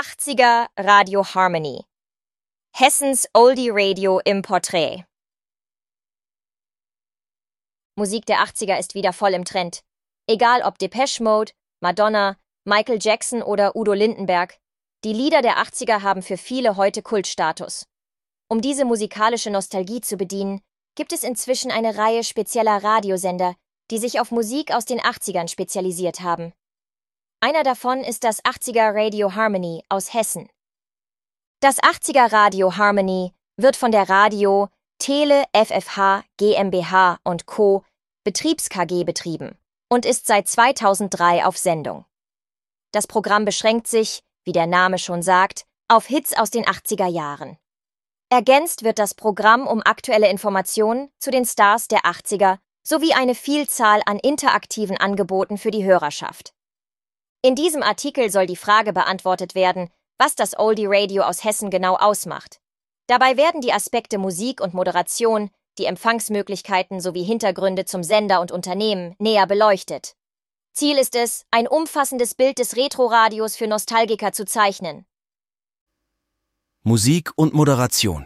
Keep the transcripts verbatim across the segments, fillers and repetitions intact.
achtziger Radio Harmony. Hessens Oldie Radio im Porträt. Musik der achtziger ist wieder voll im Trend. Egal ob Depeche Mode, Madonna, Michael Jackson oder Udo Lindenberg, die Lieder der achtziger haben für viele heute Kultstatus. Um diese musikalische Nostalgie zu bedienen, gibt es inzwischen eine Reihe spezieller Radiosender, die sich auf Musik aus den achtzigern spezialisiert haben. Einer davon ist das achtziger Radio Harmony aus Hessen. Das achtziger Radio Harmony wird von der Radio Tele F F H GmbH und Co. Betriebs K G betrieben und ist seit zweitausenddrei auf Sendung. Das Programm beschränkt sich, wie der Name schon sagt, auf Hits aus den achtziger Jahren. Ergänzt wird das Programm um aktuelle Informationen zu den Stars der achtziger sowie eine Vielzahl an interaktiven Angeboten für die Hörerschaft. In diesem Artikel soll die Frage beantwortet werden, was das Oldie Radio aus Hessen genau ausmacht. Dabei werden die Aspekte Musik und Moderation, die Empfangsmöglichkeiten sowie Hintergründe zum Sender und Unternehmen näher beleuchtet. Ziel ist es, ein umfassendes Bild des Retro-Radios für Nostalgiker zu zeichnen. Musik und Moderation.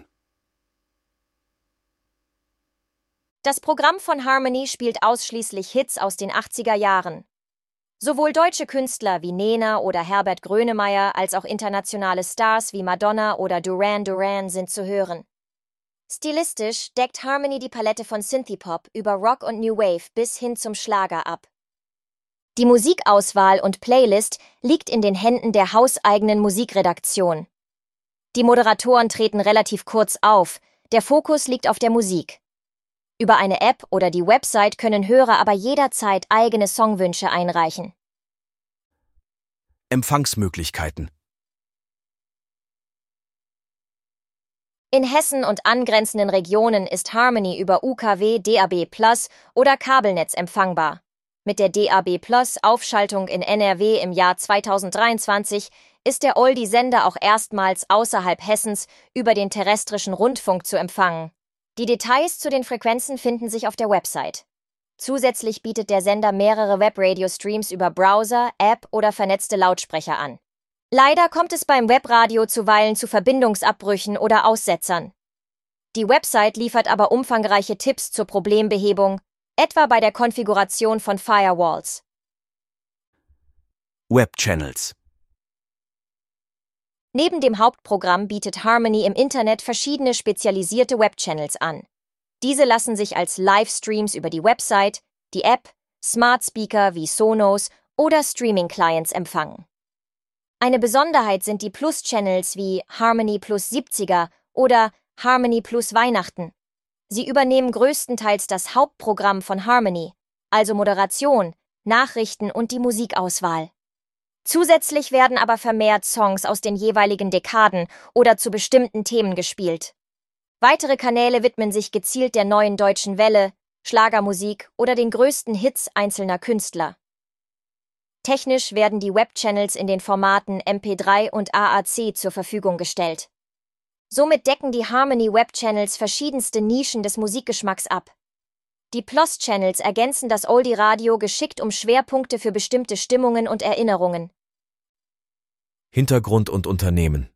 Das Programm von Harmony spielt ausschließlich Hits aus den achtziger Jahren. Sowohl deutsche Künstler wie Nena oder Herbert Grönemeyer als auch internationale Stars wie Madonna oder Duran Duran sind zu hören. Stilistisch deckt Harmony die Palette von Synthie-Pop über Rock und New Wave bis hin zum Schlager ab. Die Musikauswahl und Playlist liegt in den Händen der hauseigenen Musikredaktion. Die Moderatoren treten relativ kurz auf, der Fokus liegt auf der Musik. Über eine App oder die Website können Hörer aber jederzeit eigene Songwünsche einreichen. Empfangsmöglichkeiten. In Hessen und angrenzenden Regionen ist Harmony über U K W D A B Plus oder Kabelnetz empfangbar. Mit der D A B Plus Aufschaltung in N R W im Jahr zweitausenddreiundzwanzig ist der Oldie-Sender auch erstmals außerhalb Hessens über den terrestrischen Rundfunk zu empfangen. Die Details zu den Frequenzen finden sich auf der Website. Zusätzlich bietet der Sender mehrere Webradio-Streams über Browser, App oder vernetzte Lautsprecher an. Leider kommt es beim Webradio zuweilen zu Verbindungsabbrüchen oder Aussetzern. Die Website liefert aber umfangreiche Tipps zur Problembehebung, etwa bei der Konfiguration von Firewalls. Webchannels. Neben dem Hauptprogramm bietet Harmony im Internet verschiedene spezialisierte Webchannels an. Diese lassen sich als Livestreams über die Website, die App, Smart Speaker wie Sonos oder Streaming-Clients empfangen. Eine Besonderheit sind die Plus-Channels wie Harmony Plus siebziger oder Harmony Plus Weihnachten. Sie übernehmen größtenteils das Hauptprogramm von Harmony, also Moderation, Nachrichten und die Musikauswahl. Zusätzlich werden aber vermehrt Songs aus den jeweiligen Dekaden oder zu bestimmten Themen gespielt. Weitere Kanäle widmen sich gezielt der neuen deutschen Welle, Schlagermusik oder den größten Hits einzelner Künstler. Technisch werden die Webchannels in den Formaten M P drei und A A C zur Verfügung gestellt. Somit decken die Harmony Webchannels verschiedenste Nischen des Musikgeschmacks ab. Die Plus-Channels ergänzen das Oldie-Radio geschickt um Schwerpunkte für bestimmte Stimmungen und Erinnerungen. Hintergrund und Unternehmen.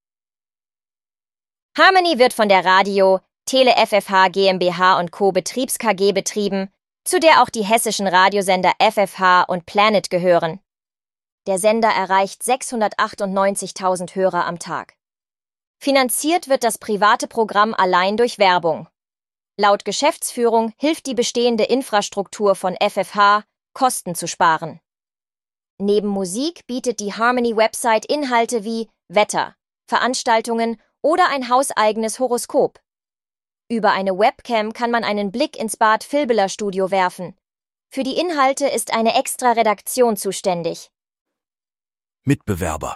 Harmony wird von der Radio Tele F F H GmbH und Co. Betriebs K G betrieben, zu der auch die hessischen Radiosender F F H und Planet gehören. Der Sender erreicht sechshundertachtundneunzigtausend Hörer am Tag. Finanziert wird das private Programm allein durch Werbung. Laut Geschäftsführung hilft die bestehende Infrastruktur von F F H, Kosten zu sparen. Neben Musik bietet die Harmony-Website Inhalte wie Wetter, Veranstaltungen oder ein hauseigenes Horoskop. Über eine Webcam kann man einen Blick ins Bad Vilbeler Studio werfen. Für die Inhalte ist eine extra Redaktion zuständig. Mitbewerber.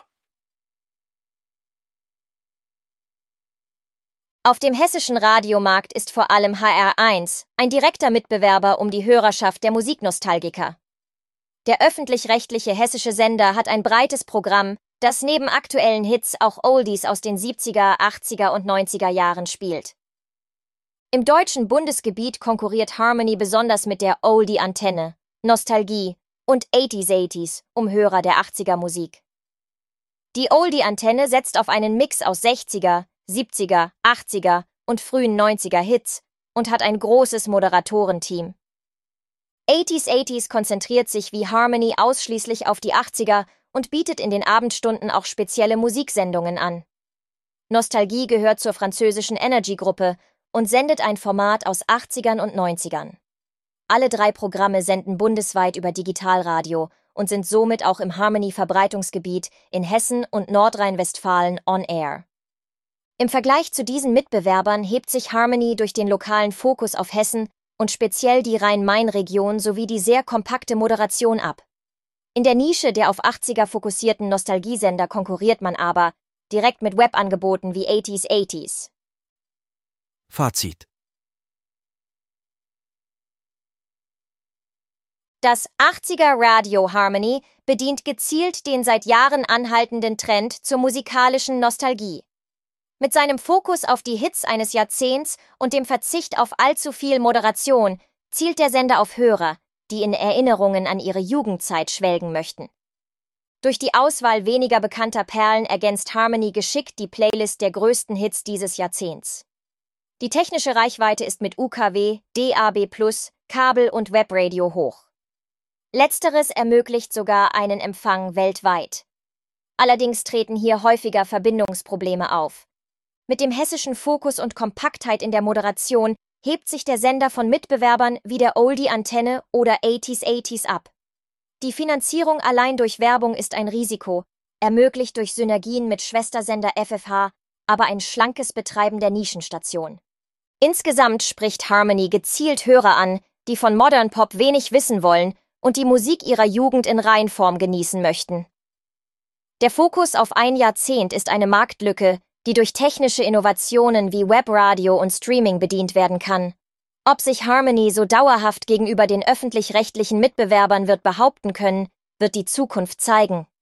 Auf dem hessischen Radiomarkt ist vor allem H R eins ein direkter Mitbewerber um die Hörerschaft der Musiknostalgiker. Der öffentlich-rechtliche hessische Sender hat ein breites Programm, das neben aktuellen Hits auch Oldies aus den siebziger, achtziger und neunziger Jahren spielt. Im deutschen Bundesgebiet konkurriert Harmony besonders mit der Oldie-Antenne, Nostalgie und achtziger achtziger um Hörer der achtziger Musik. Die Oldie-Antenne setzt auf einen Mix aus sechziger, siebziger, achtziger und frühen neunziger Hits und hat ein großes Moderatorenteam. achtziger achtziger konzentriert sich wie Harmony ausschließlich auf die achtziger und bietet in den Abendstunden auch spezielle Musiksendungen an. Nostalgie gehört zur französischen Energy-Gruppe und sendet ein Format aus achtzigern und neunzigern. Alle drei Programme senden bundesweit über Digitalradio und sind somit auch im Harmony-Verbreitungsgebiet in Hessen und Nordrhein-Westfalen on air. Im Vergleich zu diesen Mitbewerbern hebt sich Harmony durch den lokalen Fokus auf Hessen und speziell die Rhein-Main-Region sowie die sehr kompakte Moderation ab. In der Nische der auf achtziger fokussierten Nostalgiesender konkurriert man aber direkt mit Webangeboten wie achtziger achtziger. Fazit. Das achtziger Radio Harmony bedient gezielt den seit Jahren anhaltenden Trend zur musikalischen Nostalgie. Mit seinem Fokus auf die Hits eines Jahrzehnts und dem Verzicht auf allzu viel Moderation zielt der Sender auf Hörer, die in Erinnerungen an ihre Jugendzeit schwelgen möchten. Durch die Auswahl weniger bekannter Perlen ergänzt Harmony geschickt die Playlist der größten Hits dieses Jahrzehnts. Die technische Reichweite ist mit U K W, D A B plus, Kabel- und Webradio hoch. Letzteres ermöglicht sogar einen Empfang weltweit. Allerdings treten hier häufiger Verbindungsprobleme auf. Mit dem hessischen Fokus und Kompaktheit in der Moderation hebt sich der Sender von Mitbewerbern wie der Oldie-Antenne oder achtziger achtziger ab. Die Finanzierung allein durch Werbung ist ein Risiko, ermöglicht durch Synergien mit Schwestersender F F H, aber ein schlankes Betreiben der Nischenstation. Insgesamt spricht Harmony gezielt Hörer an, die von Modern Pop wenig wissen wollen und die Musik ihrer Jugend in Reinform genießen möchten. Der Fokus auf ein Jahrzehnt ist eine Marktlücke, die durch technische Innovationen wie Webradio und Streaming bedient werden kann. Ob sich Harmony so dauerhaft gegenüber den öffentlich-rechtlichen Mitbewerbern wird behaupten können, wird die Zukunft zeigen.